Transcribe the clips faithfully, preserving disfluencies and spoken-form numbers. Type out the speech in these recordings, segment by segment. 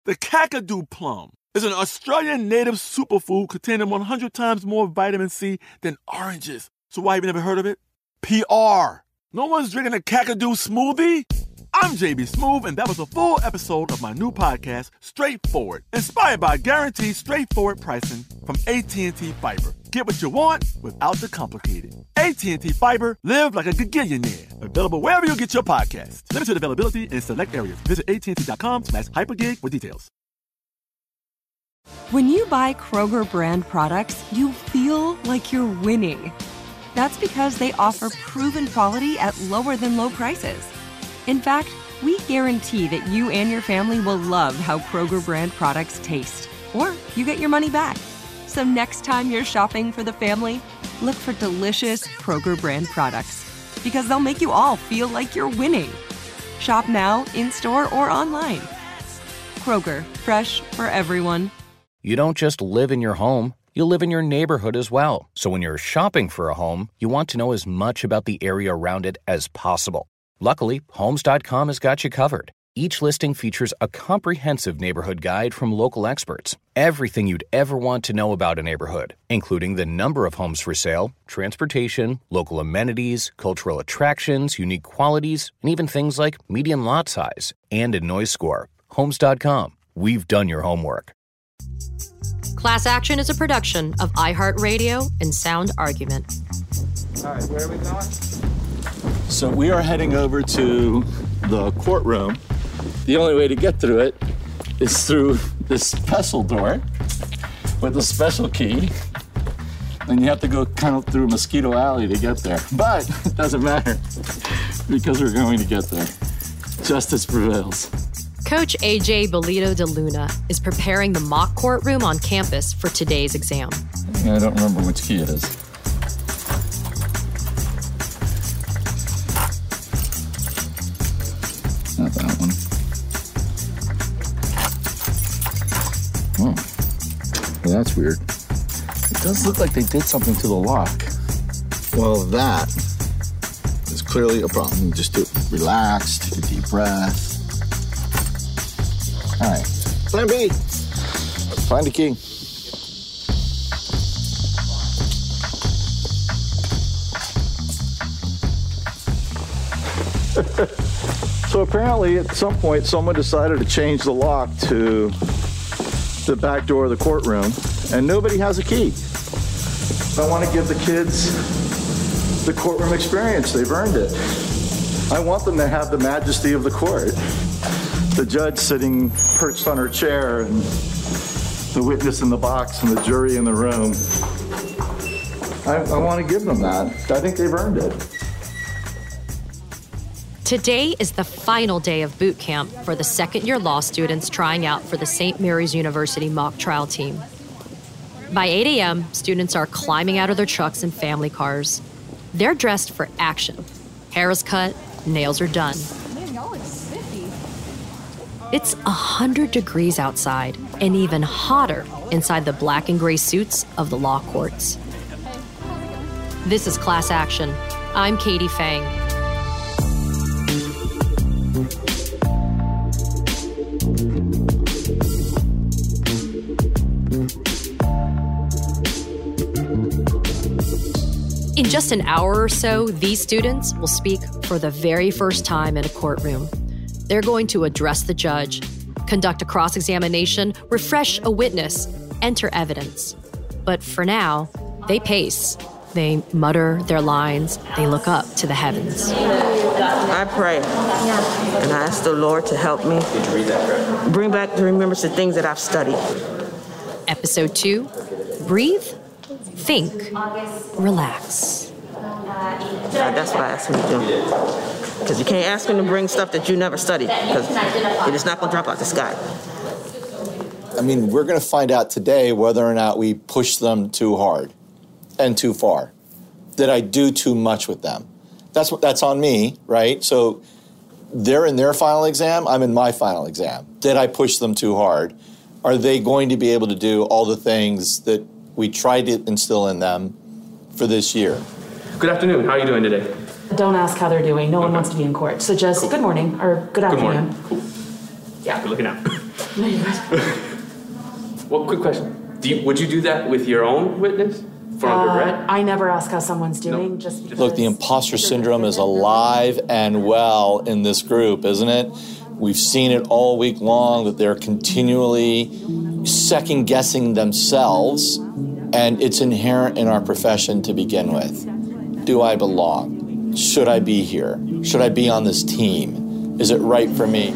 The Kakadu plum is an Australian native superfood containing one hundred times more vitamin C than oranges. So why have you never heard of it? P R. No one's drinking a Kakadu smoothie? I'm J B Smoove, and that was a full episode of my new podcast, Straightforward, inspired by guaranteed straightforward pricing from A T and T Fiber. Get what you want without the complicated. A T and T Fiber, live like a gigillionaire. Available wherever you get your podcasts. Limited availability in select areas. Visit att.com slash hypergig for details. When you buy Kroger brand products, you feel like you're winning. That's because they offer proven quality at lower than low prices. In fact, we guarantee that you and your family will love how Kroger brand products taste, or you get your money back. So next time you're shopping for the family, look for delicious Kroger brand products, because they'll make you all feel like you're winning. Shop now, in-store, or online. Kroger, fresh for everyone. You don't just live in your home, you live in your neighborhood as well. So when you're shopping for a home, you want to know as much about the area around it as possible. Luckily, Homes dot com has got you covered. Each listing features a comprehensive neighborhood guide from local experts. Everything you'd ever want to know about a neighborhood, including the number of homes for sale, transportation, local amenities, cultural attractions, unique qualities, and even things like median lot size and a noise score. Homes dot com. We've done your homework. Class Action is a production of iHeartRadio and Sound Argument. All right, where are we going? So we are heading over to the courtroom. The only way to get through it is through this pestle door with a special key. And you have to go kind of through Mosquito Alley to get there. But it doesn't matter because we're going to get there. Justice prevails. Coach A J Bolito de Luna is preparing the mock courtroom on campus for today's exam. I don't remember which key it is. Not that one. Oh, well, that's weird. It does look like they did something to the lock. Well, that is clearly a problem. You just do it. Relax, take a deep breath. All right. Plan B. Find the key. So apparently at some point someone decided to change the lock to the back door of the courtroom and nobody has a key. I want to give the kids the courtroom experience. They've earned it. I want them to have the majesty of the court. The judge sitting perched on her chair and the witness in the box and the jury in the room. I, I want to give them that. I think they've earned it. Today is the final day of boot camp for the second-year law students trying out for the Saint Mary's University mock trial team. By eight a.m., students are climbing out of their trucks and family cars. They're dressed for action. Hair is cut, nails are done. Man, y'all look spiffy. It's one hundred degrees outside and even hotter inside the black and gray suits of the law courts. This is Class Action. I'm Katie Fang. In just an hour or so, these students will speak for the very first time in a courtroom. They're going to address the judge, conduct a cross-examination, refresh a witness, enter evidence. But for now, they pace. They mutter their lines. They look up to the heavens. I pray, and I ask the Lord to help me bring back the remembrance of things that I've studied. Episode two, breathe, think, relax. God, that's what I ask him to do. Because you can't ask him to bring stuff that you never studied, because it is not going to drop out the sky. I mean, we're going to find out today whether or not we push them too hard and too far. Did I do too much with them? That's what that's on me, right? So they're in their final exam, I'm in my final exam. Did I push them too hard? Are they going to be able to do all the things that we tried to instill in them for this year? Good afternoon. How are you doing today? Don't ask how they're doing. No one wants to be in court. So just Cool. good morning or good afternoon. Good morning. Cool. Yeah. Good looking out. Well, quick question. Do you, would you do that with your own witness for under Uh, red? I never ask how someone's doing, just because. Look, the imposter syndrome is alive and well in this group, isn't it? We've seen it all week long, that they're continually second-guessing themselves, and it's inherent in our profession to begin with. Do I belong? Should I be here? Should I be on this team? Is it right for me?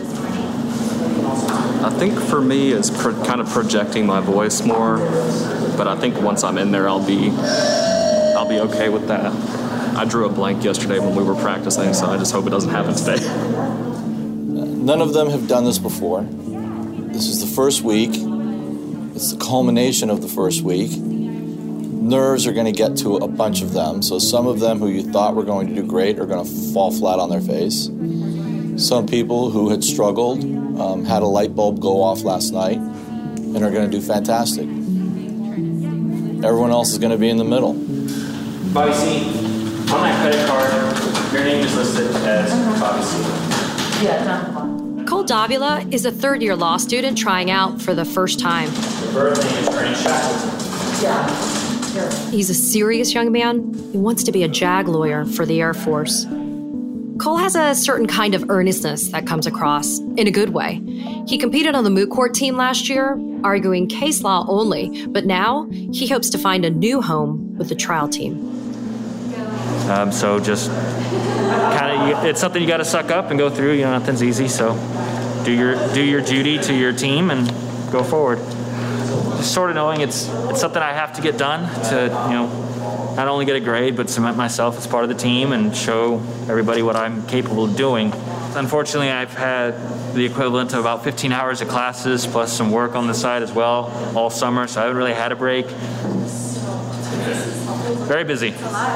I think for me it's pro- kind of projecting my voice more, but I think once I'm in there, I'll be I'll be okay with that. I drew a blank yesterday when we were practicing, so I just hope it doesn't happen today. None of them have done this before. This is the first week. It's the culmination of the first week. Nerves are going to get to a bunch of them, so some of them who you thought were going to do great are going to fall flat on their face. Some people who had struggled um, had a light bulb go off last night and are going to do fantastic. Everyone else is going to be in the middle. Bobby C, on that credit card, your name is listed as Bobby C. Yeah, Cole Davila is a third-year law student trying out for the first time. Your birth name is Ernie Shackleton. Yeah. Sure. He's a serious young man who wants to be a JAG lawyer for the Air Force. Cole has a certain kind of earnestness that comes across in a good way. He competed on the moot court team last year, arguing case law only, but now he hopes to find a new home with the trial team. Um, so just kind of, it's something you got to suck up and go through. You know, nothing's easy. So do your do your duty to your team and go forward. Just sort of knowing it's it's something I have to get done to, you know, not only get a grade, but cement myself as part of the team and show everybody what I'm capable of doing. Unfortunately, I've had the equivalent of about fifteen hours of classes plus some work on the side as well all summer, so I haven't really had a break. Very busy.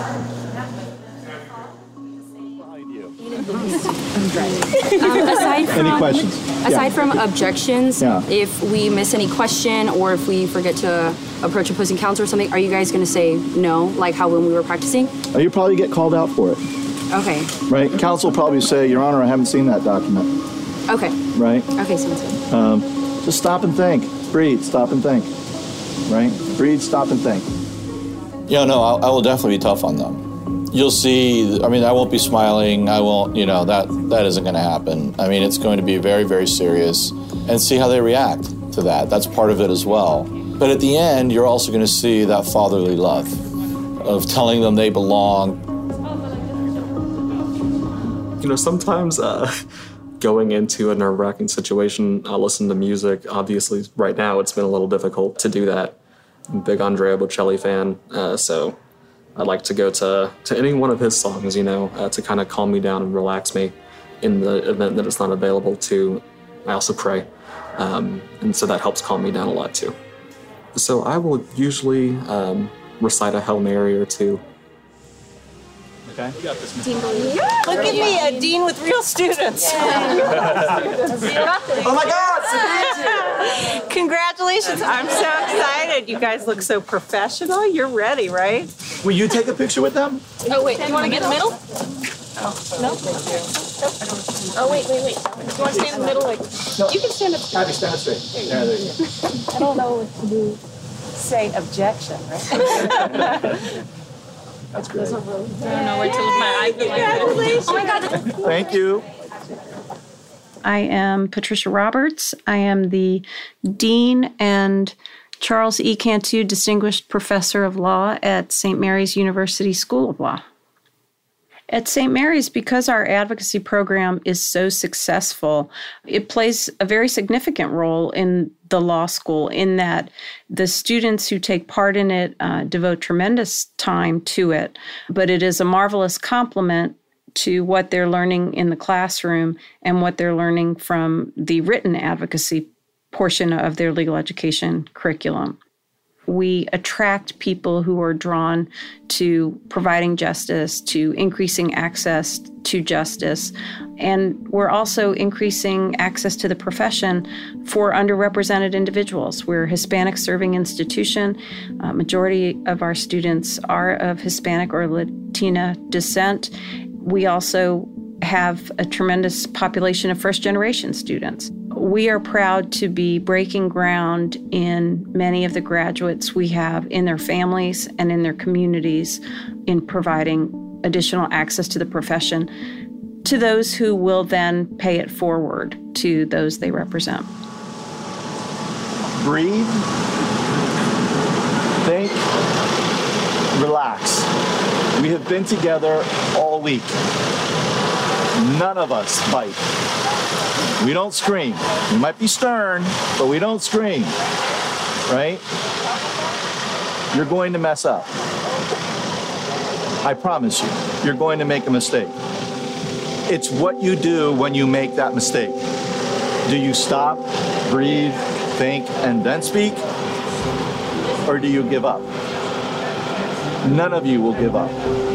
Um, aside from, any questions? Aside yeah. from objections, yeah. if we miss any question or if we forget to approach opposing counsel or something, are you guys going to say no, like how when we were practicing? Oh, you probably get called out for it. Okay. Right? Counsel will probably say, Your Honor, I haven't seen that document. Okay. Right? Okay, sounds good. Um, just stop and think. Breathe, stop and think. Right? Breathe, stop and think. Yeah, no, I, I will definitely be tough on them. You'll see, I mean, I won't be smiling. I won't, you know, that, that isn't going to happen. I mean, it's going to be very, very serious, and see how they react to that. That's part of it as well. But at the end, you're also going to see that fatherly love of telling them they belong. You know, sometimes uh, going into a nerve-wracking situation, I'll listen to music. Obviously, right now, it's been a little difficult to do that. I'm a big Andrea Bocelli fan, uh, so I'd like to go to, to any one of his songs, you know, uh, to kind of calm me down and relax me in the event that it's not available to. I also pray, um, and so that helps calm me down a lot, too. So I will usually um, recite a Hail Mary or two. Okay. Look at me, a dean with real students. Oh my God, Congratulations, I'm so excited. You guys look so professional. You're ready, right? will you take a picture with them? Oh, wait, you want to get in the middle? No? Oh, wait, wait, wait. You want to stay in the middle? Like, No. you can stand up. Abby, stand up straight. Yeah, there you go. I don't know what to do. Say objection, right? That's great. I don't know where to look my eye. Congratulations. Oh my God. Thank you. I am Patricia Roberts. I am the Dean and Charles E. Cantu Distinguished Professor of Law at Saint Mary's University School of Law. At Saint Mary's, because our advocacy program is so successful, it plays a very significant role in the law school in that the students who take part in it uh, devote tremendous time to it, but it is a marvelous complement to what they're learning in the classroom and what they're learning from the written advocacy portion of their legal education curriculum. We attract people who are drawn to providing justice, to increasing access to justice, and we're also increasing access to the profession for underrepresented individuals. We're a Hispanic-serving institution. A majority of our students are of Hispanic or Latina descent. We also have a tremendous population of first-generation students. we are proud to be breaking ground in many of the graduates we have in their families and in their communities in providing additional access to the profession to those who will then pay it forward to those they represent. Breathe, think, relax. We have been together all week. None of us fight. We don't scream. We might be stern, but we don't scream, right? You're going to mess up. I promise you, you're going to make a mistake. It's what you do when you make that mistake. Do you stop, breathe, think, and then speak? Or do you give up? None of you will give up.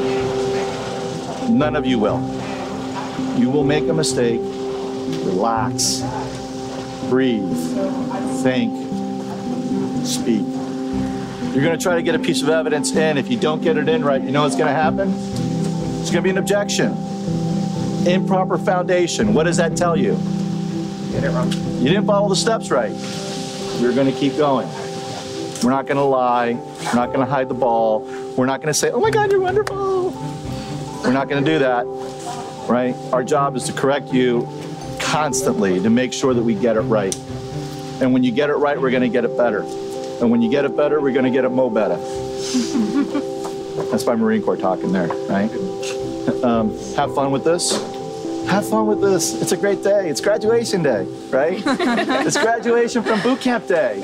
None of you will. You will make a mistake. Relax. Breathe. Think. Speak. You're going to try to get a piece of evidence in. If you don't get it in right, you know what's going to happen? It's going to be an objection. Improper foundation. What does that tell you? You did it wrong. You didn't follow the steps right. We're going to keep going. We're not going to lie. We're not going to hide the ball. We're not going to say, oh my God, you're wonderful. We're not going to do that, right? Our job is to correct you constantly to make sure that we get it right. And when you get it right, we're going to get it better. And when you get it better, we're going to get it mo better. That's my Marine Corps talking there, right? Um, have fun with this. Have fun with this. It's a great day. It's graduation day, right? It's graduation from boot camp day.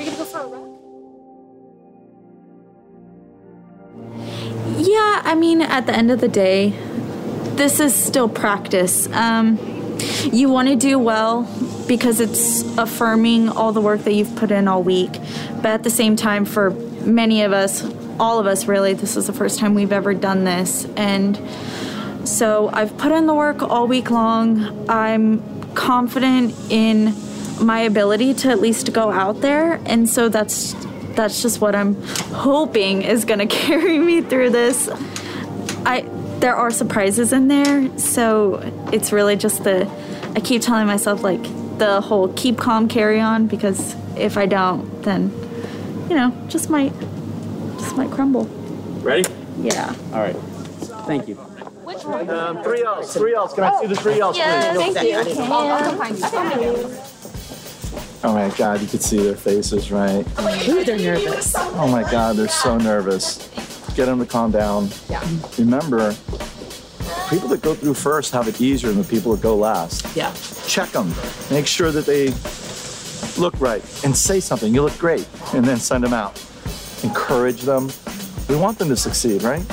Yeah, I mean, at the end of the day, this is still practice. Um, you want to do well because it's affirming all the work that you've put in all week. But at the same time, for many of us, all of us really, this is the first time we've ever done this. And so I've put in the work all week long. I'm confident in my ability to at least go out there. And so that's that's just what I'm hoping is going to carry me through this. I there are surprises in there, so it's really just the, I keep telling myself, like, the whole keep calm, carry on, because if I don't, then, you know, just might, just might crumble. Ready? Yeah. All right. Thank you. Which one? Um, three L's, three L's. Can I see the three L's, Yeah, please? thank you. I'll come find you. Oh my God, you could see their faces, right? Ooh, they're nervous. Oh my God, they're so nervous. Get them to calm down. Yeah. Remember, people that go through first have it easier than the people that go last. Yeah. Check them. Make sure that they look right and say something. You look great. And then send them out. Encourage them. We want them to succeed, right?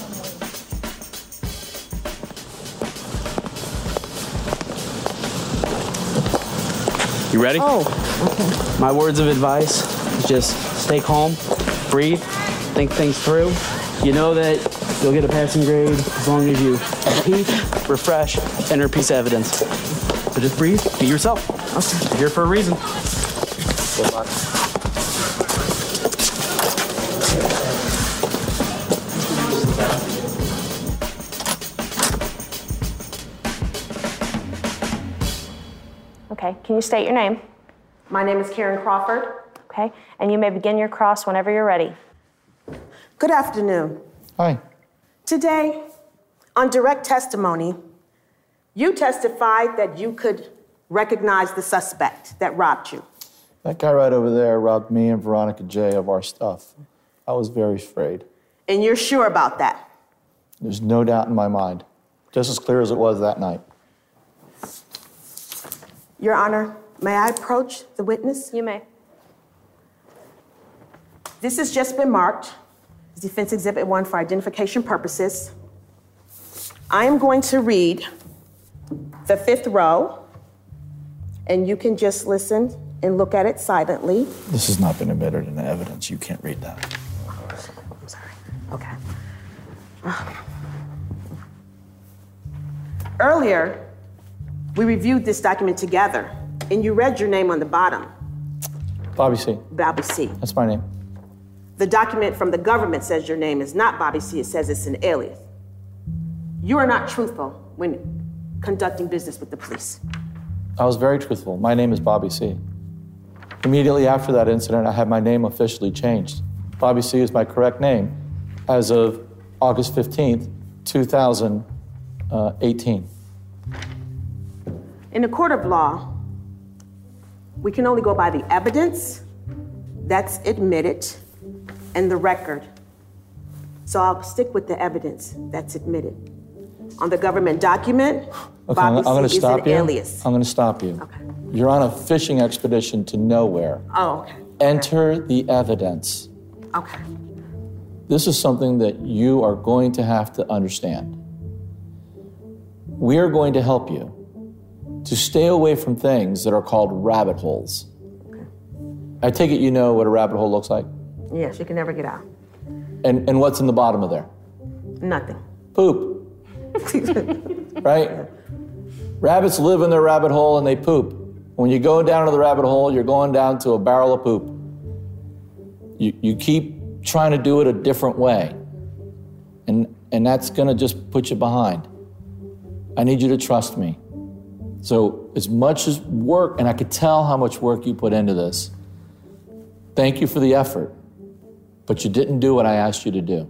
You ready? Oh, okay. My words of advice, just stay calm, breathe, think things through. You know that you'll get a passing grade as long as you repeat, refresh, enter a piece of evidence. So just breathe, be yourself. Okay. You're here for a reason. Good luck. Okay, can you state your name? My name is Karen Crawford. Okay, and you may begin your cross whenever you're ready. Good afternoon. Hi. Today, on direct testimony, you testified that you could recognize the suspect that robbed you. That guy right over there robbed me and Veronica J of our stuff. I was very afraid. And you're sure about that? There's no doubt in my mind. Just as clear as it was that night. Your Honor, may I approach the witness? You may. This has just been marked as Defense Exhibit one for identification purposes. I am going to read the fifth row, and you can just listen and look at it silently. This has not been admitted into evidence. You can't read that. I'm sorry. Okay. Earlier, we reviewed this document together, and you read your name on the bottom. Bobby C. Bobby C. That's my name. The document from the government says your name is not Bobby C. It says it's an alias. You are not truthful when conducting business with the police. I was very truthful. My name is Bobby C. Immediately after that incident, I had my name officially changed. Bobby C is my correct name as of August fifteenth, two thousand eighteen. In a court of law, we can only go by the evidence that's admitted and the record. So I'll stick with the evidence that's admitted. On the government document, Okay, I'm, Bobby I'm going to C is stop an you. alias. I'm going to stop you. Okay. You're on a fishing expedition to nowhere. Oh, okay. Enter the evidence. Okay. This is something that you are going to have to understand. We are going to help you to stay away from things that are called rabbit holes. Okay. I take it you know what a rabbit hole looks like? Yes, you can never get out. And, and what's in the bottom of there? Nothing. Poop. Right? Rabbits live in their rabbit hole and they poop. When you go down to the rabbit hole, you're going down to a barrel of poop. You, you keep trying to do it a different way. And, and that's gonna just put you behind. I need you to trust me. So as much as work, and I could tell how much work you put into this, thank you for the effort, but you didn't do what I asked you to do.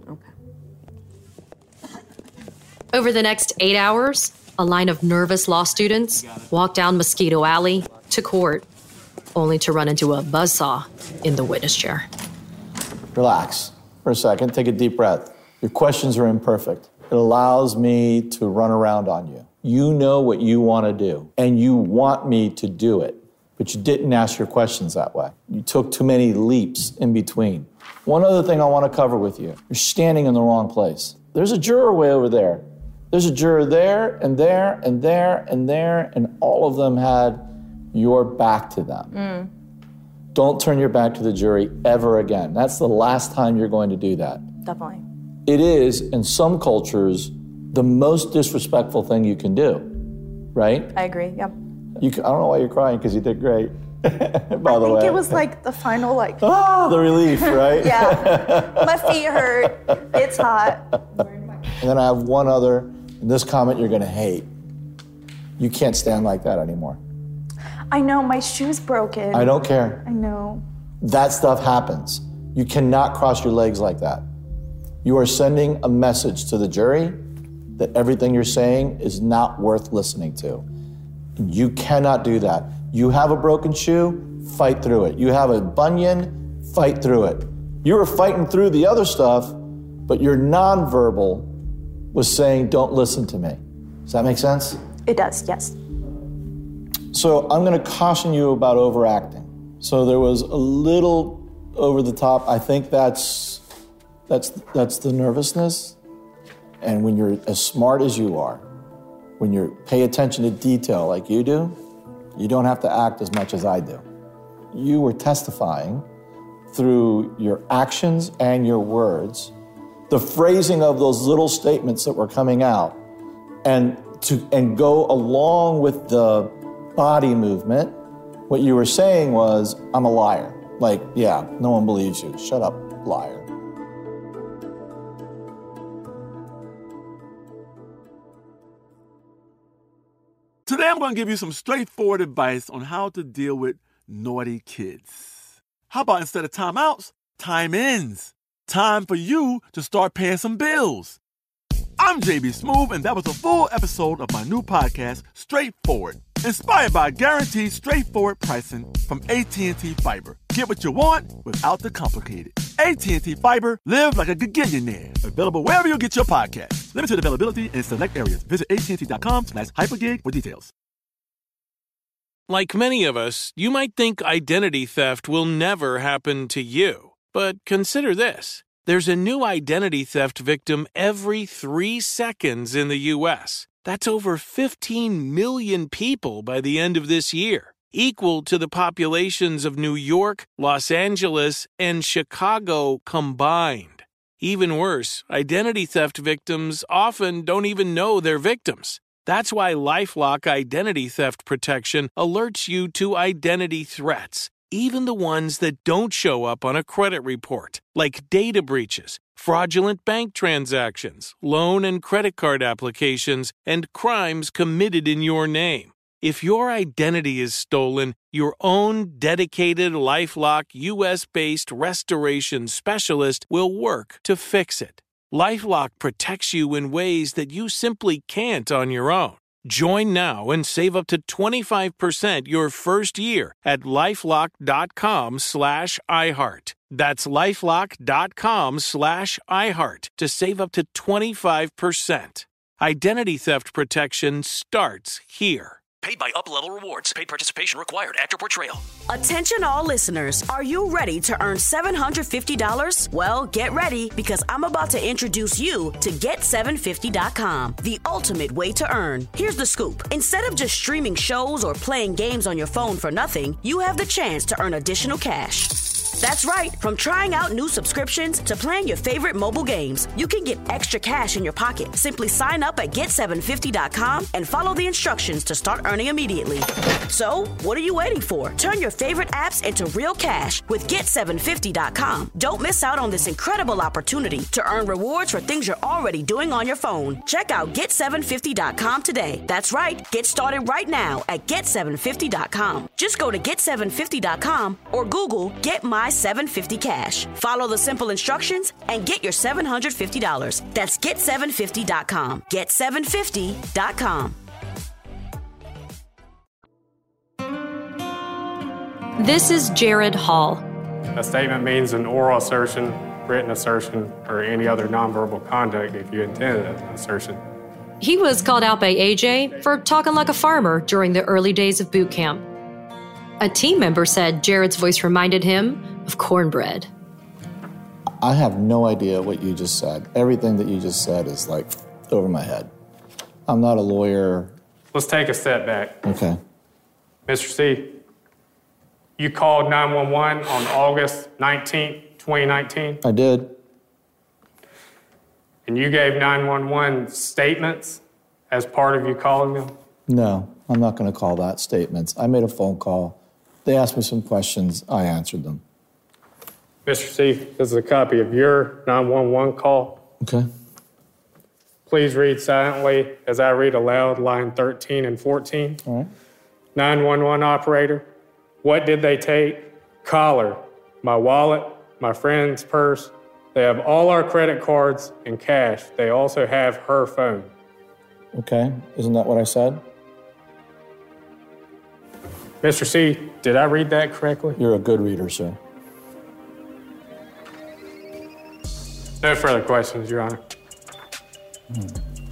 Okay. Over the next eight hours, a line of nervous law students walked down Mosquito Alley to court, only to run into a buzzsaw in the witness chair. Relax for a second, take a deep breath. Your questions are imperfect. It allows me to run around on you. You know what you want to do, and you want me to do it, but you didn't ask your questions that way. You took too many leaps in between. One other thing I want to cover with you. You're standing in the wrong place. There's a juror way over there. There's a juror there, and there, and there, and there, and all of them had your back to them. Mm. Don't turn your back to the jury ever again. That's the last time you're going to do that. Definitely. It is, in some cultures, the most disrespectful thing you can do, right? I agree, yep. You can, I don't know why you're crying, because you did great, by I the think way. it was like the final, like... Ah, the relief, right? Yeah. My feet hurt. It's hot. And then I have one other, and this comment you're going to hate. You can't stand like that anymore. I know, my shoe's broken. I don't care. I know. That stuff happens. You cannot cross your legs like that. You are sending a message to the jury that everything you're saying is not worth listening to. You cannot do that. You have a broken shoe, fight through it. You have a bunion, fight through it. You were fighting through the other stuff, but your nonverbal was saying, don't listen to me. Does that make sense? It does, yes. So I'm gonna caution you about overacting. So there was a little over the top. I think that's that's that's the nervousness. And when you're as smart as you are, when you pay attention to detail like you do, you don't have to act as much as I do. You were testifying through your actions and your words, the phrasing of those little statements that were coming out, and to and go along with the body movement. What you were saying was, I'm a liar. Like, yeah, no one believes you. Shut up, liar. Today I'm going to give you some straightforward advice on how to deal with naughty kids. How about instead of timeouts, time ins? Time for you to start paying some bills. I'm J B Smoove, and that was a full episode of my new podcast, Straightforward, inspired by guaranteed straightforward pricing from A T and T Fiber. Get what you want without the complicated. A T and T Fiber, live like a gigillionaire. Available wherever you get your podcast. Limited availability in select areas. Visit A T and T dot com slash hypergig for details. Like many of us, you might think identity theft will never happen to you. But consider this. There's a new identity theft victim every three seconds in the U S. That's over fifteen million people by the end of this year, equal to the populations of New York, Los Angeles, and Chicago combined. Even worse, identity theft victims often don't even know they're victims. That's why LifeLock Identity Theft Protection alerts you to identity threats, even the ones that don't show up on a credit report, like data breaches, fraudulent bank transactions, loan and credit card applications, and crimes committed in your name. If your identity is stolen, your own dedicated LifeLock U S-based restoration specialist will work to fix it. LifeLock protects you in ways that you simply can't on your own. Join now and save up to twenty-five percent your first year at LifeLock.com slash iHeart. That's LifeLock.com slash iHeart to save up to twenty-five percent. Identity theft protection starts here. Paid by UpLevel Rewards. Paid participation required. Actor Portrayal. Attention all listeners. Are you ready to earn seven hundred fifty dollars? Well, get ready because I'm about to introduce you to Get seven fifty dot com, the ultimate way to earn. Here's the scoop. Instead of just streaming shows or playing games on your phone for nothing, you have the chance to earn additional cash. That's right. From trying out new subscriptions to playing your favorite mobile games, you can get extra cash in your pocket. Simply sign up at Get seven fifty dot com and follow the instructions to start earning immediately. So, what are you waiting for? Turn your favorite apps into real cash with Get seven fifty dot com. Don't miss out on this incredible opportunity to earn rewards for things you're already doing on your phone. Check out Get seven fifty dot com today. That's right. Get started right now at Get seven fifty dot com. Just go to Get seven fifty dot com or Google Get My seven fifty Cash. Follow the simple instructions and get your seven hundred fifty dollars. That's Get seven fifty dot com. Get seven fifty dot com. This is Jared Hall. A statement means an oral assertion, written assertion, or any other nonverbal conduct if you intended an assertion. He was called out by A J for talking like a farmer during the early days of boot camp. A team member said Jared's voice reminded him of cornbread. I have no idea what you just said. Everything that you just said is like over my head. I'm not a lawyer. Let's take a step back. Okay. Mister C, you called nine one one on August nineteenth, twenty nineteen? I did. And you gave nine one one statements as part of you calling them? No, I'm not going to call that statements. I made a phone call. They asked me some questions. I answered them. Mister C, this is a copy of your nine one one call. Okay. Please read silently as I read aloud line thirteen and fourteen. All right. nine one one operator, what did they take? Collar, my wallet, my friend's purse. They have all our credit cards and cash. They also have her phone. Okay. Isn't that what I said? Mister C, did I read that correctly? You're a good reader, sir. No further questions, Your Honor. Hmm.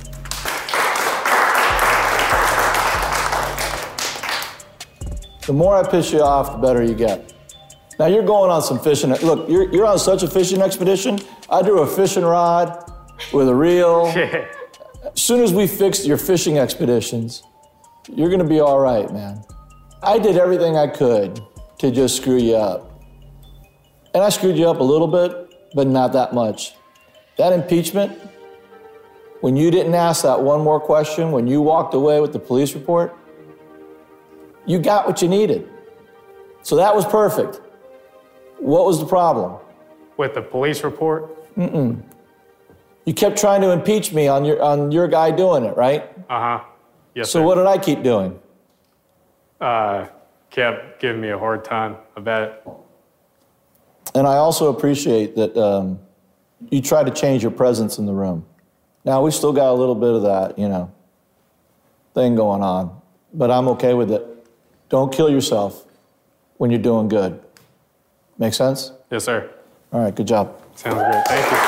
The more I piss you off, the better you get. Now you're going on some fishing. Look, you're, you're on such a fishing expedition. I drew a fishing rod with a reel. Yeah. As soon as we fix your fishing expeditions, you're gonna be all right, man. I did everything I could to just screw you up. And I screwed you up a little bit, but not that much. That impeachment, when you didn't ask that one more question, when you walked away with the police report, you got what you needed. So that was perfect. What was the problem? With the police report? Mm-mm. You kept trying to impeach me on your on your guy doing it, right? Uh-huh. Yes, So sir. what did I keep doing? Uh, kept giving me a hard time about it. And I also appreciate that um, you tried to change your presence in the room. Now, we still got a little bit of that, you know, thing going on, but I'm okay with it. Don't kill yourself when you're doing good. Make sense? Yes, sir. All right, good job. Sounds great. Thank you.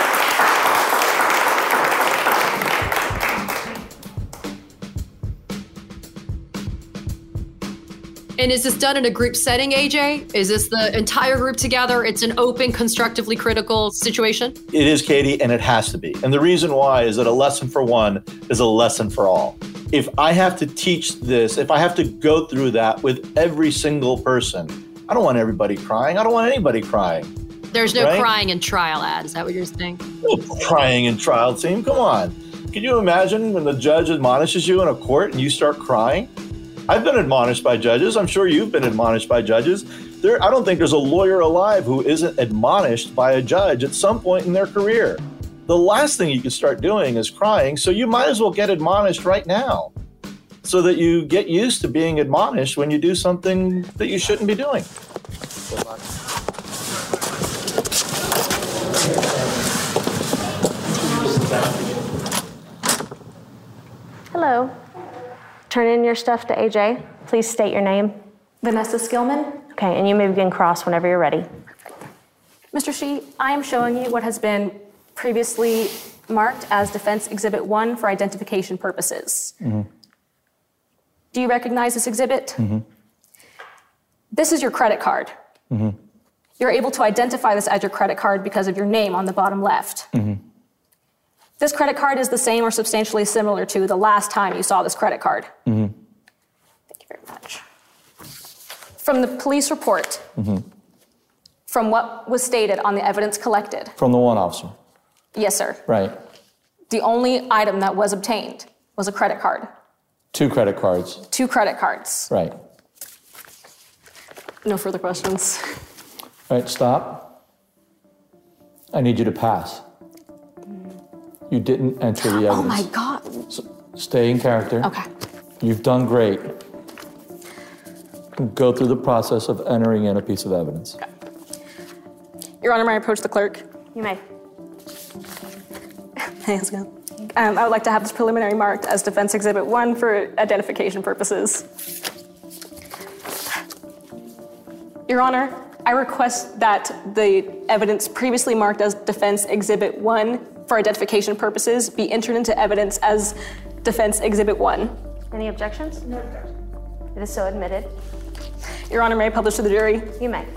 And is this done in a group setting, A J? Is this the entire group together? It's an open, constructively critical situation? It is, Katie, and it has to be. And the reason why is that a lesson for one is a lesson for all. If I have to teach this, if I have to go through that with every single person, I don't want everybody crying. I don't want anybody crying. There's no Right? crying in trial, Ad. Is that what you're saying? No crying in trial, team. Come on. Can you imagine when the judge admonishes you in a court and you start crying? I've been admonished by judges. I'm sure you've been admonished by judges. There, I don't think there's a lawyer alive who isn't admonished by a judge at some point in their career. The last thing you can start doing is crying, so you might as well get admonished right now. so that you get used to being admonished when you do something that you shouldn't be doing. Good luck. Hello. Turn in your stuff to A J. Please state your name. Vanessa Skillman. Okay, and you may begin cross whenever you're ready. Mister Shi, I am showing you what has been previously marked as Defense Exhibit one for identification purposes. Mm-hmm. Do you recognize this exhibit? Mm-hmm. This is your credit card. Mm-hmm. You're able to identify this as your credit card because of your name on the bottom left. Mm-hmm. This credit card is the same or substantially similar to the last time you saw this credit card. Mm-hmm. Thank you very much. From the police report, Mm-hmm. from what was stated on the evidence collected. From the one officer. Yes, sir. Right. The only item that was obtained was a credit card. Two credit cards. Two credit cards. Right. No further questions. Right, stop. I need you to pass. You didn't enter the evidence. Oh my God. So stay in character. Okay. You've done great. Go through the process of entering in a piece of evidence. Okay. Your Honor, may I approach the clerk? You may. Hey, how's it going? Um, I would like to have this preliminary marked as Defense Exhibit one for identification purposes. Your Honor, I request that the evidence previously marked as Defense Exhibit one for identification purposes be entered into evidence as Defense Exhibit one. Any objections? No objections. It is so admitted. Your Honor, may I publish to the jury? You may.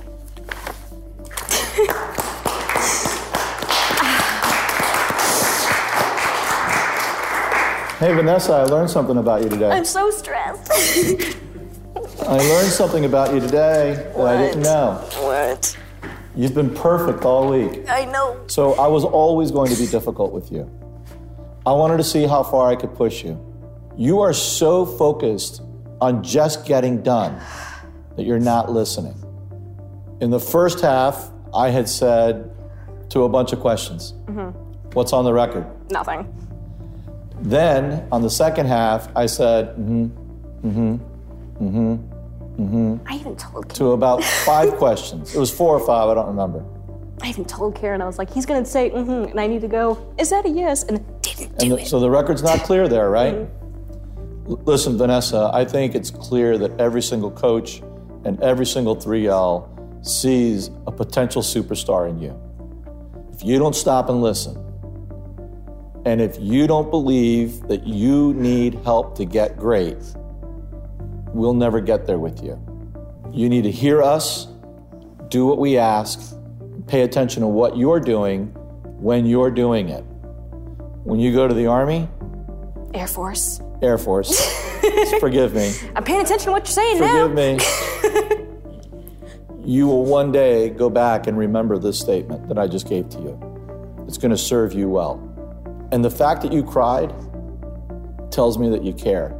Hey, Vanessa, I learned something about you today. I'm so stressed. I learned something about you today that What? I didn't know. What? You've been perfect all week. I know. So I was always going to be difficult with you. I wanted to see how far I could push you. You are so focused on just getting done that you're not listening. In the first half, I had said to a bunch of questions, Mm-hmm. what's on the record? Nothing. Then, on the second half, I said, mm-hmm, mm-hmm, mm-hmm, mm-hmm, I even told to about five questions. It was four or five, I don't remember. I even told Karen, I was like, he's gonna say, mm-hmm, and I need to go, is that a yes? And it didn't And do the, it. so the record's not clear there, right? L- listen, Vanessa, I think it's clear that every single coach and every single three L sees a potential superstar in you. If you don't stop and listen, and if you don't believe that you need help to get great, we'll never get there with you. You need to hear us, do what we ask, pay attention to what you're doing when you're doing it. When you go to the Army, Air Force. Air Force, forgive me, I'm paying attention to what you're saying forgive now. me, you will one day go back and remember this statement that I just gave to you. It's going to serve you well. And the fact that you cried tells me that you care.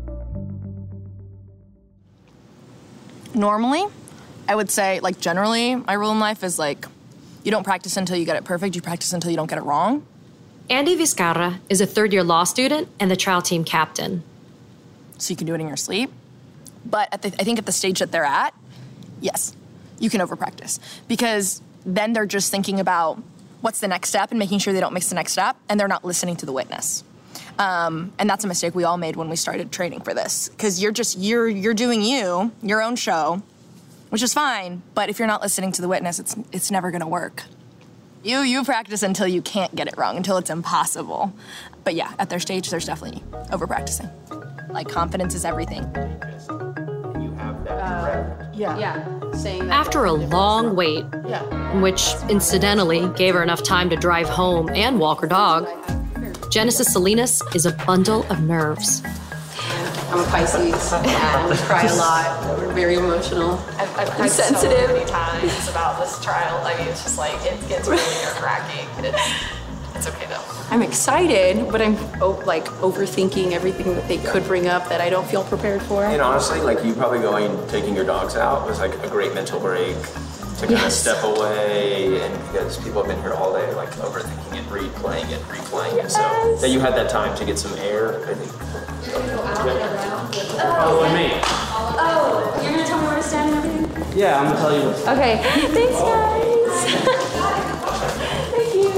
Normally, I would say, like, generally, my rule in life is, like, you don't practice until you get it perfect, you practice until you don't get it wrong. Andy Vizcarra is a third-year law student and the trial team captain. So you can do it in your sleep. But at the, I think at the stage that they're at, yes, you can overpractice. Because then they're just thinking about what's the next step and making sure they don't miss the next step, and they're not listening to the witness. Um, and that's a mistake we all made when we started training for this. Because you're just, you're you're doing you, your own show, which is fine, but if you're not listening to the witness, it's it's never gonna work. You you practice until you can't get it wrong, until it's impossible. But yeah, at their stage, there's definitely over-practicing. Like, confidence is everything. Yeah. Yeah. Saying that. After a long wait, which incidentally gave her enough time to drive home and walk her dog, Genesis Salinas is a bundle of nerves. I'm a Pisces and cry a lot. We're very emotional. I've, I've and cried sensitive. so many times about this trial. I mean, it's just like, it gets really nerve-wracking. It's, it's okay though. I'm excited, but I'm oh, like overthinking everything that they could bring up that I don't feel prepared for. And honestly, like, you probably going, taking your dogs out was like a great mental break to kind of Yes. step away, and because people have been here all day, like, overthinking it, replaying it, replaying it, so that you had that time to get some air, I think. Follow me. Oh, you're gonna tell me where to stand and everything? Yeah, I'm gonna tell you. Okay. Thanks, guys. Thank you.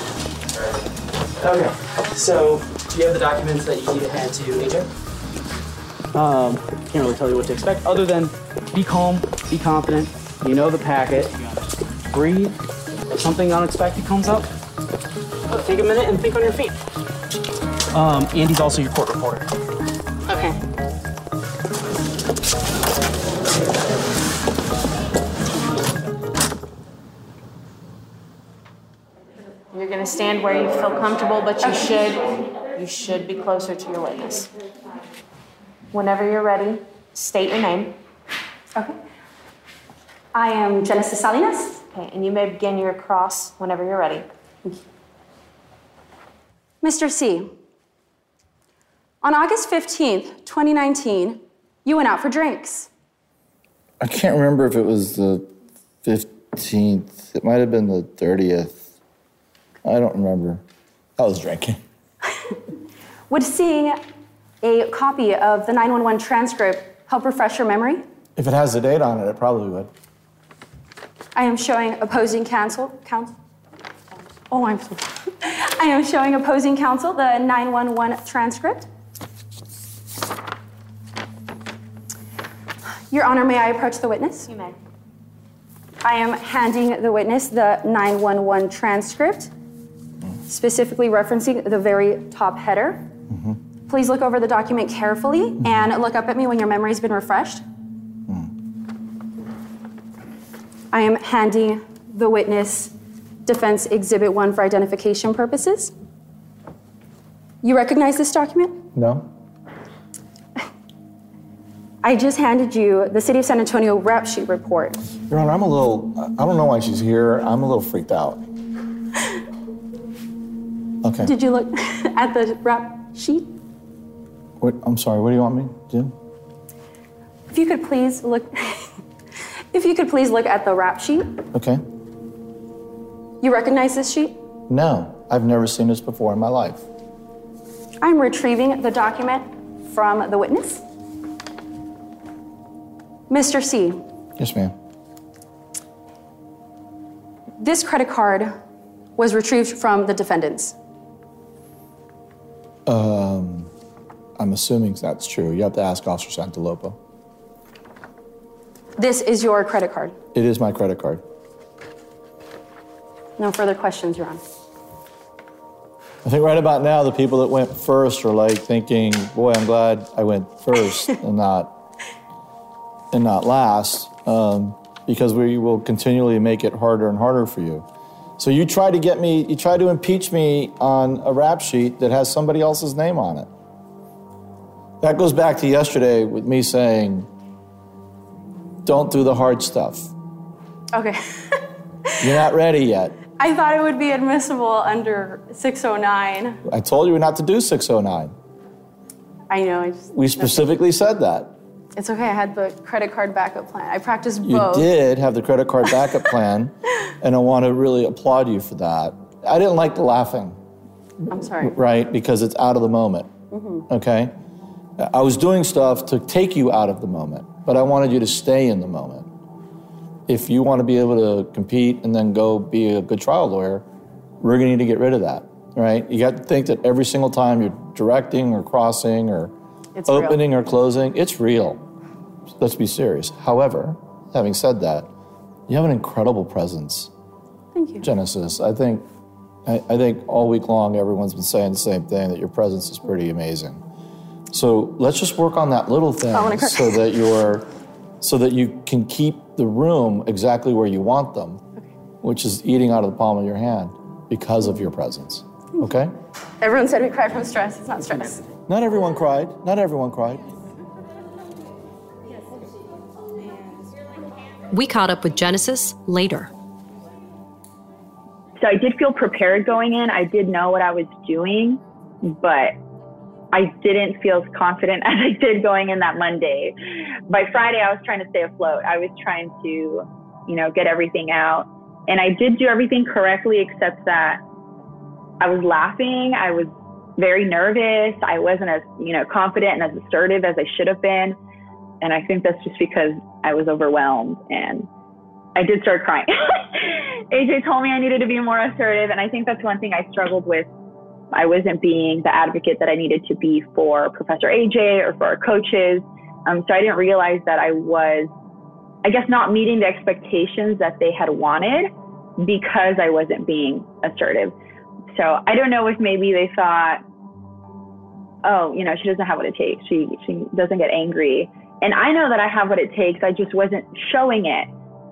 Okay. So, do you have the documents that you need to hand to A J? Um, can't really tell you what to expect other than be calm, be confident. You know the packet. Breathe. If something unexpected comes up, take a minute and think on your feet. Um, Andy's also your court reporter. Okay. You're gonna stand where you feel comfortable, but you should, you should be closer to your witness. Whenever you're ready, state your name. Okay. I am Genesis Salinas. Okay, and you may begin your cross whenever you're ready. Mister C, on August fifteenth, twenty nineteen, you went out for drinks. I can't remember if it was the fifteenth. It might have been the thirtieth. I don't remember. I was drinking. Would seeing a copy of the nine one one transcript help refresh your memory? If it has the date on it, it probably would. I am showing opposing counsel. counsel. Oh, I'm so. I am showing opposing counsel the nine one one transcript. Your Honor, may I approach the witness? You may. I am handing the witness the nine one one transcript, specifically referencing the very top header. Mm-hmm. Please look over the document carefully mm-hmm. and look up at me when your memory's been refreshed. I am handing the witness Defense Exhibit one for identification purposes. You recognize this document? No. I just handed you the City of San Antonio rap sheet report. Your Honor, I'm a little, I don't know why she's here. I'm a little freaked out. Okay. Did you look at the rap sheet? What, I'm sorry, what do you want me to do? If you could please look, if you could please look at the rap sheet. Okay. You recognize this sheet? No, I've never seen this before in my life. I'm retrieving the document from the witness. Mister C. Yes, ma'am. This credit card was retrieved from the defendants. Um, I'm assuming that's true. You have to ask Officer Santaloppo. This is your credit card. It is my credit card. No further questions, Your Honor. I think right about now, the people that went first are like thinking, boy, I'm glad I went first and not and not last, um, because we will continually make it harder and harder for you. So you try to get me, you try to impeach me on a rap sheet that has somebody else's name on it. That goes back to yesterday with me saying, don't do the hard stuff. Okay. You're not ready yet. I thought it would be admissible under six oh nine. I told you not to do six oh nine. I know. I just, we specifically said that. It's okay. I had the credit card backup plan. I practiced You both. did have the credit card backup plan, and I want to really applaud you for that. I didn't like the laughing. I'm sorry. Right? Because it's out of the moment. Mm-hmm. Okay? I was doing stuff to take you out of the moment, but I wanted you to stay in the moment. If you want to be able to compete and then go be a good trial lawyer, we're going to need to get rid of that, right? You got to think that every single time you're directing or crossing or It's opening real. or closing, it's real. Let's be serious. However, having said that, you have an incredible presence. Thank you. Genesis, I think, I, I think all week long everyone's been saying the same thing, that your presence is pretty amazing. So let's just work on that little thing I wanna cry. so that you're, so that you can keep the room exactly where you want them, okay. which is eating out of the palm of your hand because of your presence. Okay? Everyone said we cried from stress. It's not stress. Not everyone cried. Not everyone cried. We caught up with Genesis later. So I did feel prepared going in. I did know what I was doing, but I didn't feel as confident as I did going in that Monday. By Friday, I was trying to stay afloat. I was trying to, you know, get everything out. And I did do everything correctly, except that I was laughing. I was very nervous. I wasn't as, you know, confident and as assertive as I should have been. And I think that's just because I was overwhelmed, and I did start crying. A J told me I needed to be more assertive, and I think that's one thing I struggled with. I wasn't being the advocate that I needed to be for Professor A J or for our coaches. Um, so I didn't realize that I was, I guess, not meeting the expectations that they had wanted because I wasn't being assertive. So I don't know if maybe they thought, oh, you know, she doesn't have what it takes. She she doesn't get angry. And I know that I have what it takes. I just wasn't showing it.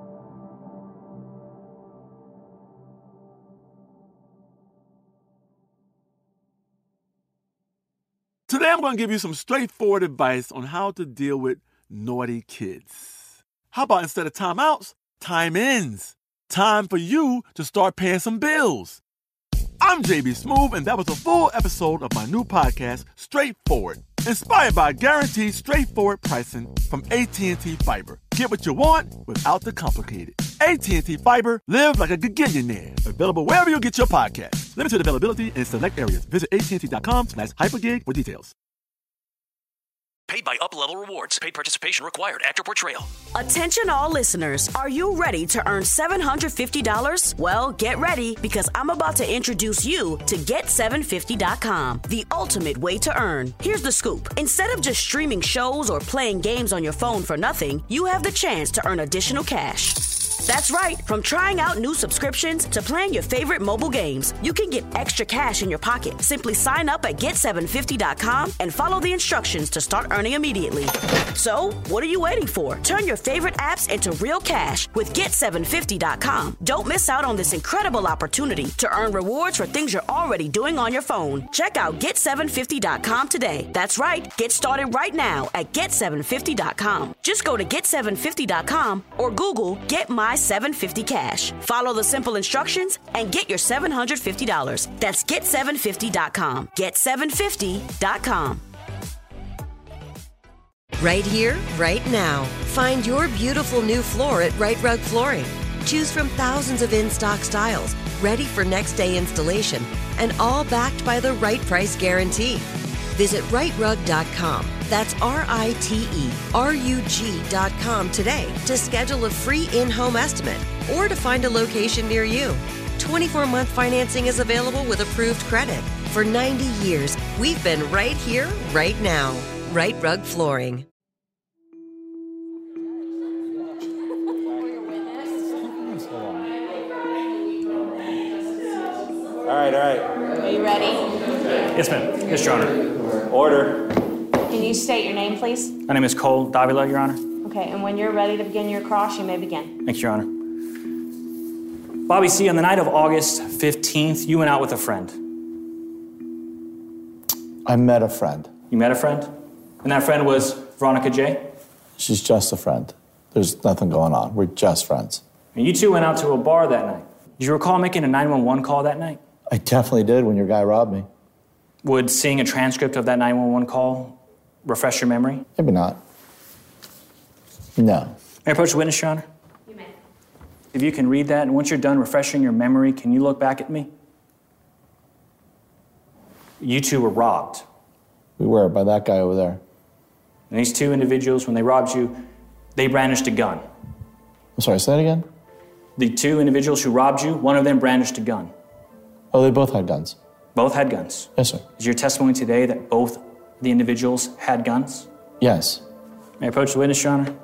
Today I'm going to give you some straightforward advice on how to deal with naughty kids. How about instead of timeouts, time-ins? Time for you to start paying some bills. I'm J B Smoove, and that was a full episode of my new podcast, Straightforward, inspired by guaranteed straightforward pricing from A T and T Fiber. Get what you want without the complicated. A T and T Fiber, live like a gigillionaire. Available wherever you get your podcast. Limited availability in select areas. Visit att.com slash hypergig for details. Paid by UpLevel Rewards. Paid participation required. Actor Portrayal. Attention all listeners. Are you ready to earn seven hundred fifty dollars? Well, get ready, because I'm about to introduce you to get seven fifty dot com, the ultimate way to earn. Here's the scoop. Instead of just streaming shows or playing games on your phone for nothing, you have the chance to earn additional cash. That's right. From trying out new subscriptions to playing your favorite mobile games, you can get extra cash in your pocket. Simply sign up at get seven fifty dot com and follow the instructions to start earning immediately. So, what are you waiting for? Turn your favorite apps into real cash with get seven fifty dot com. Don't miss out on this incredible opportunity to earn rewards for things you're already doing on your phone. Check out get seven fifty dot com today. That's right. Get started right now at get seven fifty dot com. Just go to get seven fifty dot com or Google Get My seven fifty Cash. Follow the simple instructions and get your seven hundred fifty dollars. That's get seven fifty dot com. get seven fifty dot com. Right here, right now. Find your beautiful new floor at Right Rug Flooring. Choose from thousands of in-stock styles, ready for next day installation, and all backed by the right price guarantee. Visit right rug dot com. That's R I T E R U G dot com today to schedule a free in-home estimate or to find a location near you. twenty-four month financing is available with approved credit. For ninety years, we've been right here, right now. Right Rug Flooring. All right, all right. Are you ready? Yes, ma'am. Yes, Your Honor. Order. Can you state your name, please? My name is Cole Davila, Your Honor. Okay, and when you're ready to begin your cross, you may begin. Thanks, Your Honor. Bobby C., on the night of August fifteenth, you went out with a friend. I met a friend. You met a friend? And that friend was Veronica J.? She's just a friend. There's nothing going on. We're just friends. And you two went out to a bar that night. Did you recall making a nine one one call that night? I definitely did when your guy robbed me. Would seeing a transcript of that nine one one call refresh your memory? Maybe not. No. May I approach the witness, Your Honor? You may. If you can read that, and once you're done refreshing your memory, can you look back at me? You two were robbed. We were, by that guy over there. And these two individuals, when they robbed you, they brandished a gun. I'm sorry, say that again? The two individuals who robbed you, one of them brandished a gun. Oh, they both had guns? Both had guns? Yes, sir. Is your testimony today that both the individuals had guns? Yes. May I approach the witness, Your Honor?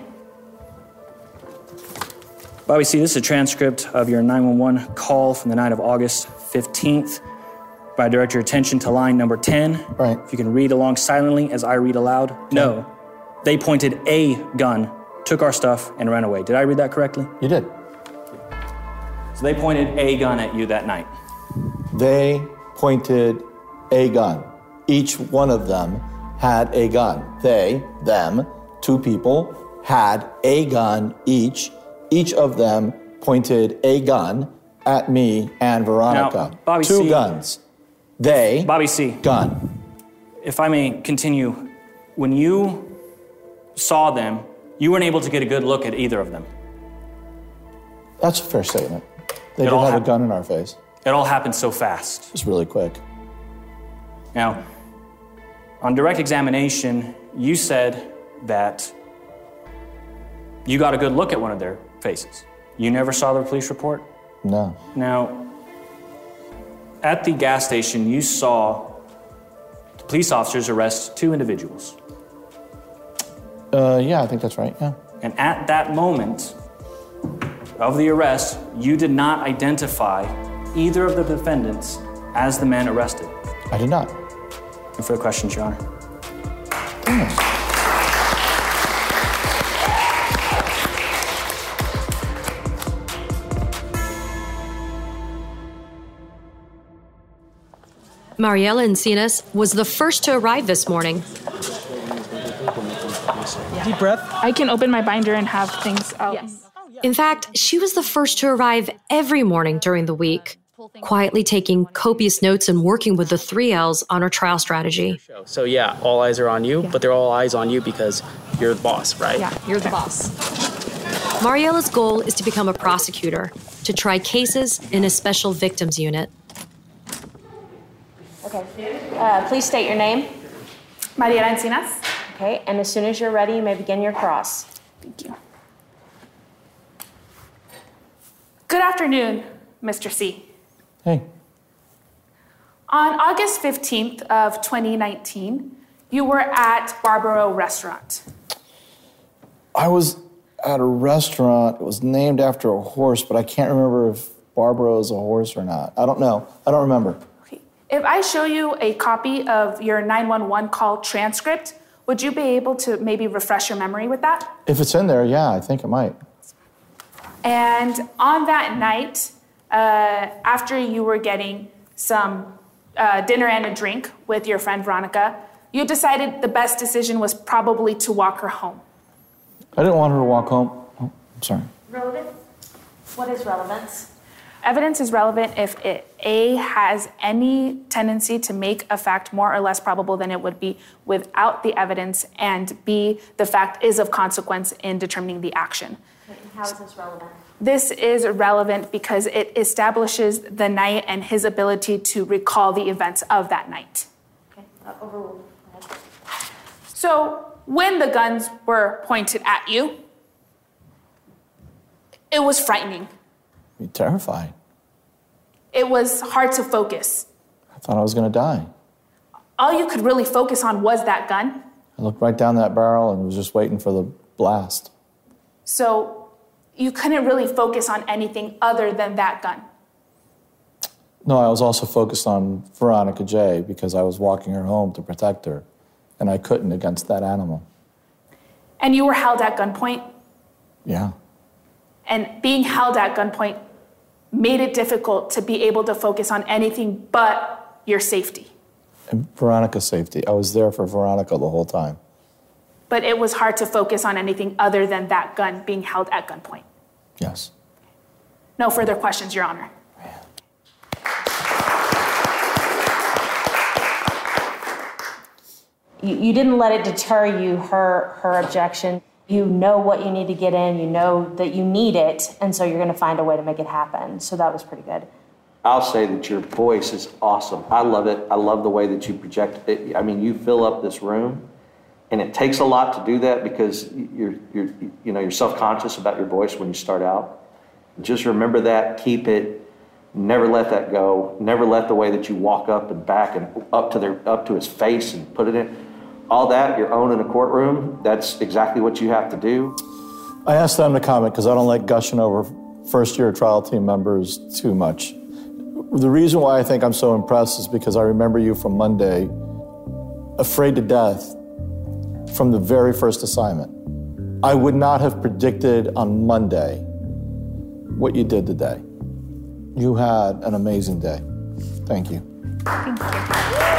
Bobby C., this is a transcript of your nine one one call from the night of August fifteenth. If I direct your attention to line number ten. Right. If you can read along silently as I read aloud. Okay. No. They pointed a gun, took our stuff, and ran away. Did I read that correctly? You did. So they pointed a gun at you that night. They pointed a gun. Each one of them had a gun. They, them, two people, had a gun each. Each of them pointed a gun at me and Veronica. Now, Bobby two C. guns. They, Bobby C. gun. If I may continue, when you saw them, you weren't able to get a good look at either of them. That's a fair statement. They It did all have happened. a gun in our face. It all happened so fast. Just really quick. Now, on direct examination, you said that you got a good look at one of their faces. You never saw the police report? No. Now, at the gas station, you saw the police officers arrest two individuals. Uh, yeah, I think that's right, yeah. And at that moment of the arrest, you did not identify either of the defendants as the men arrested. I did not. And further questions, Your Honor? Yes. Mariela Encinas was the first to arrive this morning. Deep breath. I can open my binder and have things out. Yes. In fact, she was the first to arrive every morning during the week, quietly taking copious notes and working with the three L's on her trial strategy. So yeah, all eyes are on you, yeah. But they're all eyes on you because you're the boss, right? Yeah, you're the boss. Mariela's goal is to become a prosecutor, to try cases in a special victims unit. Okay. Uh, please state your name. Mariela Encinas. Okay, and as soon as you're ready, you may begin your cross. Thank you. Good afternoon, Mister C. Hey. On August fifteenth of twenty nineteen, you were at Barbaro Restaurant. I was at a restaurant. It was named after a horse, but I can't remember if Barbaro is a horse or not. I don't know. I don't remember. Okay. If I show you a copy of your nine one one call transcript, would you be able to maybe refresh your memory with that? If it's in there, yeah, I think it might. And on that night, uh, after you were getting some uh, dinner and a drink with your friend Veronica, you decided the best decision was probably to walk her home. I didn't want her to walk home. Oh, I'm sorry. Relevance? What is relevance? Evidence is relevant if it, A, has any tendency to make a fact more or less probable than it would be without the evidence, and B, the fact is of consequence in determining the action. How is this relevant? This is relevant because it establishes the night and his ability to recall the events of that night. Okay, uh, overruled. Go ahead. So, when the guns were pointed at you, it was frightening. You're terrified. It was hard to focus. I thought I was going to die. All you could really focus on was that gun. I looked right down that barrel and was just waiting for the blast. So you couldn't really focus on anything other than that gun. No, I was also focused on Veronica J because I was walking her home to protect her, and I couldn't against that animal. And you were held at gunpoint? Yeah. And being held at gunpoint made it difficult to be able to focus on anything but your safety. And Veronica's safety. I was there for Veronica the whole time. But it was hard to focus on anything other than that gun being held at gunpoint. Yes. No further questions, Your Honor. You, you didn't let it deter you, her, her objection. You know what you need to get in, you know that you need it, and so you're going to find a way to make it happen. So that was pretty good. I'll say that your voice is awesome. I love it. I love the way that you project it. I mean, you fill up this room, and it takes a lot to do that because you're, you're, you know, you're self-conscious about your voice when you start out. Just remember that, keep it, never let that go. Never let the way that you walk up and back and up to their, up to his face and put it in. All that, your own in a courtroom, that's exactly what you have to do. I asked them to comment because I don't like gushing over first-year trial team members too much. The reason why I think I'm so impressed is because I remember you from Monday, afraid to death from the very first assignment. I would not have predicted on Monday what you did today. You had an amazing day. Thank you. Thank you.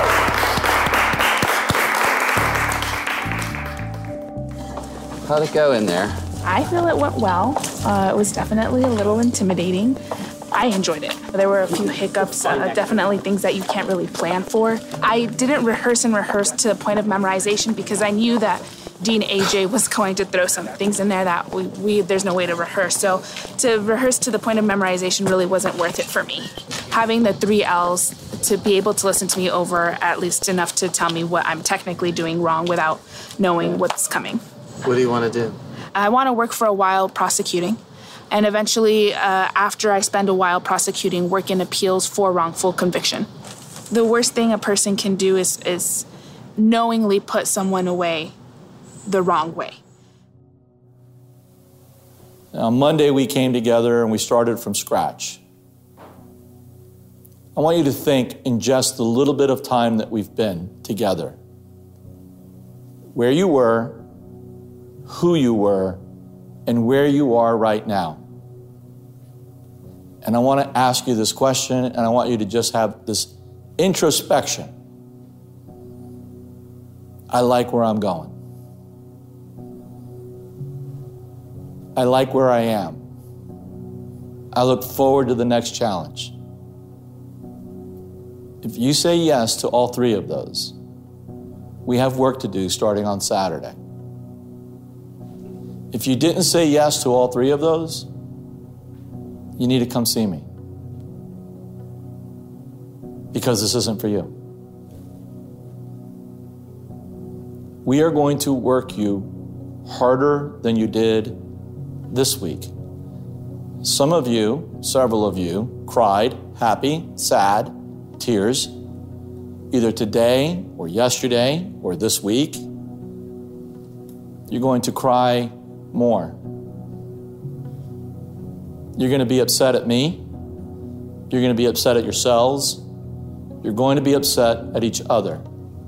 How'd it go in there? I feel it went well. Uh, it was definitely a little intimidating. I enjoyed it. There were a few hiccups, uh, definitely things that you can't really plan for. I didn't rehearse and rehearse to the point of memorization because I knew that Dean A J was going to throw some things in there that we, we there's no way to rehearse. So to rehearse to the point of memorization really wasn't worth it for me. having the three L's to be able to listen to me over at least enough to tell me what I'm technically doing wrong without knowing what's coming. What do you want to do? I want to work for a while prosecuting, and eventually, uh, after I spend a while prosecuting, work in appeals for wrongful conviction. The worst thing a person can do is, is knowingly put someone away the wrong way. On Monday, we came together and we started from scratch. I want you to think in just the little bit of time that we've been together, where you were, who you were, and where you are right now. And I want to ask you this question, and I want you to just have this introspection. I like where I'm going. I like where I am. I look forward to the next challenge. If you say yes to all three of those, we have work to do starting on Saturday. If you didn't say yes to all three of those, you need to come see me. Because this isn't for you. We are going to work you harder than you did this week. Some of you, several of you, cried, happy, sad, tears, either today or yesterday or this week. You're going to cry more. You're going to be upset at me. You're going to be upset at yourselves. You're going to be upset at each other.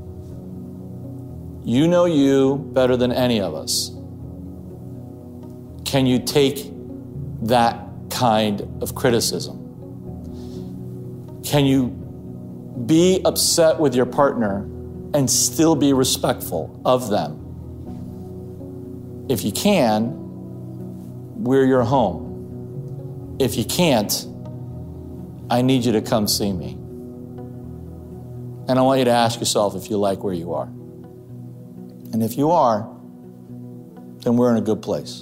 You know you better than any of us. Can you take that kind of criticism? Can you be upset with your partner and still be respectful of them? If you can, we're your home. If you can't, I need you to come see me. And I want you to ask yourself if you like where you are. And if you are, then we're in a good place.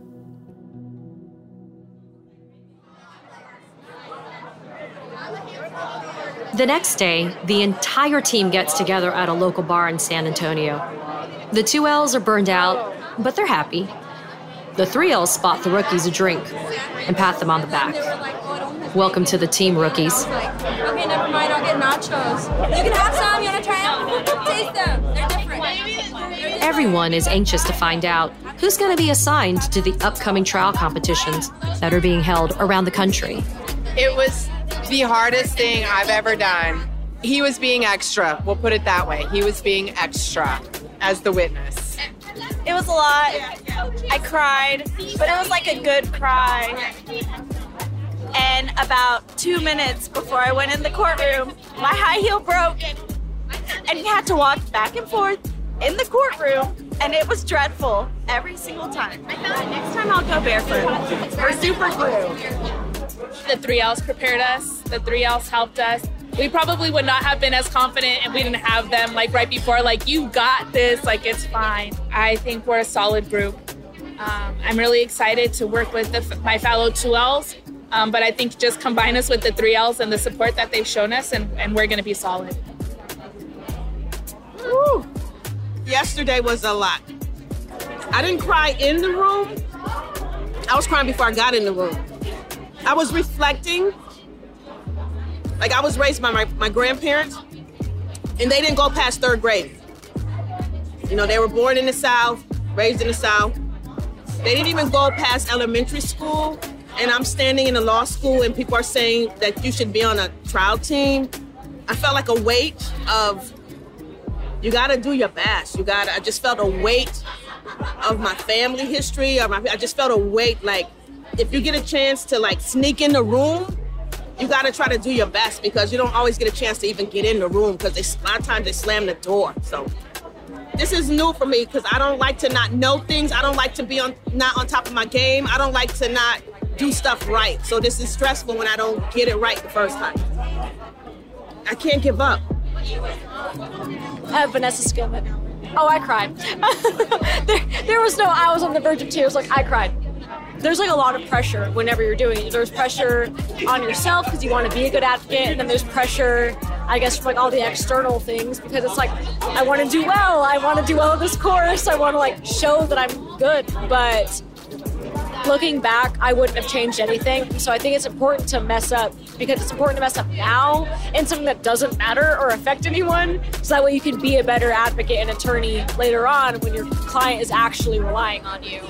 The next day, the entire team gets together at a local bar in San Antonio. The two L's are burned out, but they're happy. The three L's spot the rookies a drink and pat them on the back. Welcome to the team, rookies. Okay, never mind, I'll get nachos. You can have some, you wanna try them? Taste them, they're different. Everyone is anxious to find out who's going to be assigned to the upcoming trial competitions that are being held around the country. It was the hardest thing I've ever done. He was being extra, we'll put it that way. He was being extra as the witness. It was a lot. I cried, but it was like a good cry. And about two minutes before I went in the courtroom, my high heel broke, and we had to walk back and forth in the courtroom, and it was dreadful every single time. I thought next time I'll go barefoot. We're super glue. The three L's prepared us. The three L's helped us. We probably would not have been as confident if we didn't have them like right before. Like, you got this, like, it's fine. I think we're a solid group. Um, I'm really excited to work with the, my fellow two L's. Um, but I think just combine us with the three L's and the support that they've shown us, and, and we're going to be solid. Woo. Yesterday was a lot. I didn't cry in the room. I was crying before I got in the room. I was reflecting. Like, I was raised by my, my grandparents, and they didn't go past third grade. You know, they were born in the South, raised in the South. They didn't even go past elementary school. And I'm standing in a law school and people are saying that you should be on a trial team. I felt like a weight of, you gotta do your best. You gotta, I just felt a weight of my family history. Or my, I just felt a weight, like, if you get a chance to like sneak in the room, you gotta try to do your best, because you don't always get a chance to even get in the room, because a lot of times they slam the door. So this is new for me, because I don't like to not know things. I don't like to be on not on top of my game. I don't like to not do stuff right. So this is stressful when I don't get it right the first time. I can't give up. Uh, Vanessa Skillman. Oh, I cried. there, there was no, I was on the verge of tears. Like, I cried. there's like a lot of pressure whenever you're doing it. There's pressure on yourself because you want to be a good advocate, and then there's pressure, I guess, from like all the external things because it's like, I want to do well, I want to do well in this course, I want to like show that I'm good, but looking back, I wouldn't have changed anything. So I think it's important to mess up because it's important to mess up now in something that doesn't matter or affect anyone. So that way you can be a better advocate and attorney later on when your client is actually relying on you.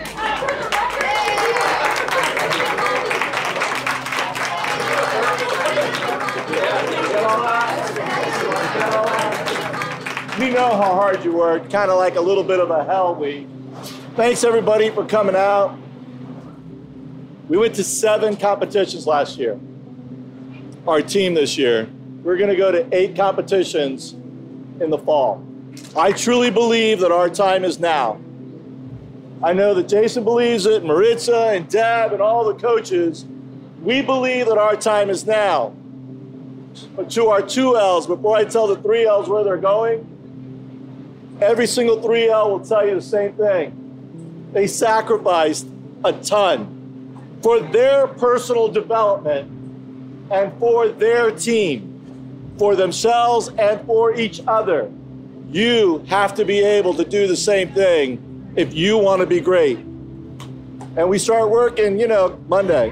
We know how hard you worked, kind of like a little bit of a hell week. Thanks everybody for coming out. We went to seven competitions last year. Our team this year. We're gonna go to eight competitions in the fall. I truly believe that our time is now. I know that Jason believes it, Maritza and Deb and all the coaches. We believe that our time is now. But to our two L's, before I tell the three L's where they're going, every single three L will tell you the same thing. They sacrificed a ton for their personal development and for their team, for themselves and for each other. You have to be able to do the same thing if you want to be great. And we start working, you know, Monday.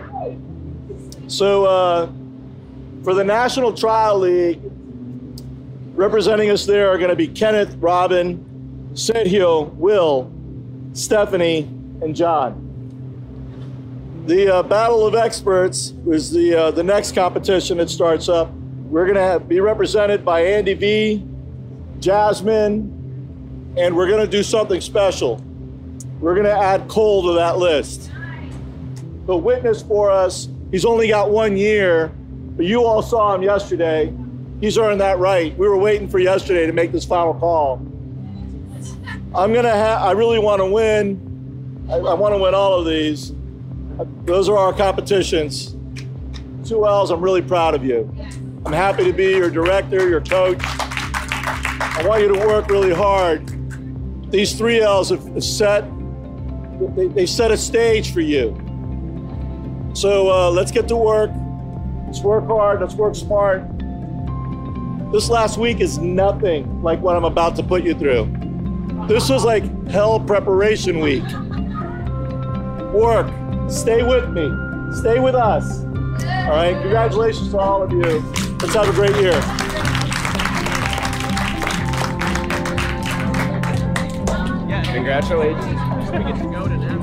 So uh, for the National Trial League, representing us there are going to be Kenneth, Robin, Sergio, Will, Stephanie, and John. The uh, Battle of Experts is the, uh, the next competition that starts up. We're going to be represented by Andy V, Jasmine, and we're going to do something special. We're going to add Cole to that list. The witness for us, he's only got one year, but you all saw him yesterday. He's earned that right. We were waiting for yesterday to make this final call. I'm going to have, I really want to win. I, I want to win all of these. Those are our competitions. Two L's, I'm really proud of you. I'm happy to be your director, your coach. I want you to work really hard. These three L's have set, they, they set a stage for you. So uh, let's get to work. Let's work hard, let's work smart. This last week is nothing like what I'm about to put you through. This was like hell preparation week. Work, stay with me, stay with us. All right, congratulations to all of you. Let's have a great year. Yeah, congratulations. We get to go to them.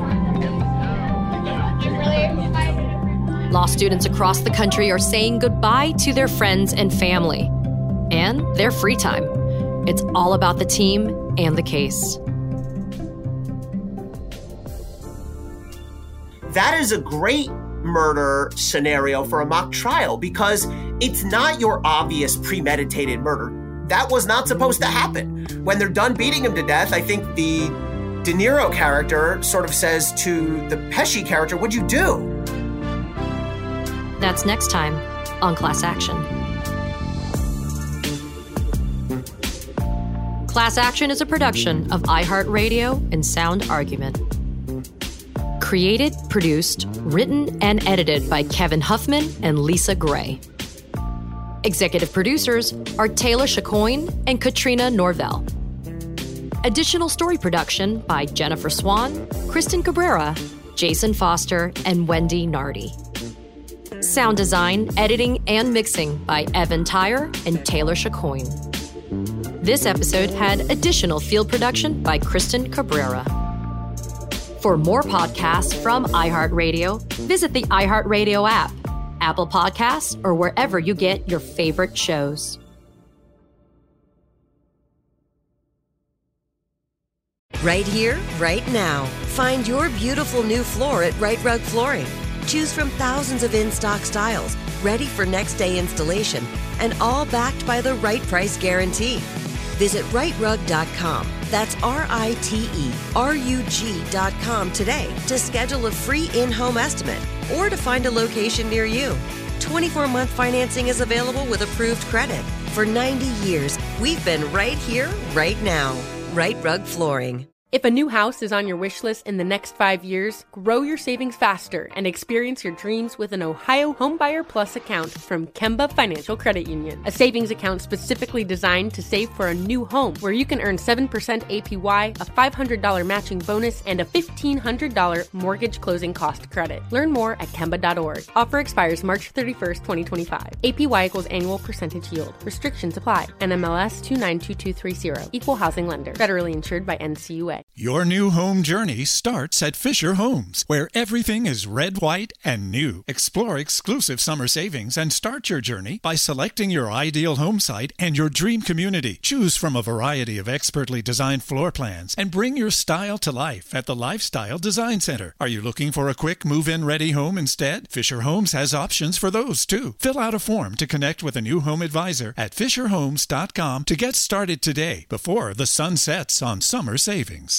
Law students across the country are saying goodbye to their friends and family and their free time. It's all about the team and the case. That is a great murder scenario for a mock trial because it's not your obvious premeditated murder. That was not supposed to happen. When they're done beating him to death, I think the De Niro character sort of says to the Pesci character, "What'd you do?" That's next time on Class Action. Class Action is a production of iHeartRadio and Sound Argument. Created, produced, written, and edited by Kevin Huffman and Lisa Gray. Executive producers are Taylor Chacoin and Katrina Norvell. Additional story production by Jennifer Swan, Kristen Cabrera, Jason Foster, and Wendy Nardi. Sound design, editing, and mixing by Evan Tyre and Taylor Chacoin. This episode had additional field production by Kristen Cabrera. For more podcasts from iHeartRadio, visit the iHeartRadio app, Apple Podcasts, or wherever you get your favorite shows. Right here, right now. Find your beautiful new floor at Right Rug Flooring. Choose from thousands of in-stock styles, ready for next day installation, and all backed by the right price guarantee. Visit right rug dot com. That's R I T E R U G dot com today to schedule a free in-home estimate or to find a location near you. twenty-four month financing is available with approved credit. For ninety years, we've been right here, right now. Right Rug Flooring. If a new house is on your wish list in the next five years, grow your savings faster and experience your dreams with an Ohio Homebuyer Plus account from Kemba Financial Credit Union. A savings account specifically designed to save for a new home, where you can earn seven percent A P Y, a five hundred dollars matching bonus, and a fifteen hundred dollars mortgage closing cost credit. Learn more at Kemba dot org. Offer expires March thirty-first, twenty twenty-five. A P Y equals annual percentage yield. Restrictions apply. N M L S two nine two two three zero. Equal housing lender. Federally insured by N C U A. Your new home journey starts at Fisher Homes, where everything is red, white, and new. Explore exclusive summer savings and start your journey by selecting your ideal home site and your dream community. Choose from a variety of expertly designed floor plans and bring your style to life at the Lifestyle Design Center. Are you looking for a quick move-in ready home instead? Fisher Homes has options for those too. Fill out a form to connect with a new home advisor at fisher homes dot com to get started today before the sun sets on summer savings.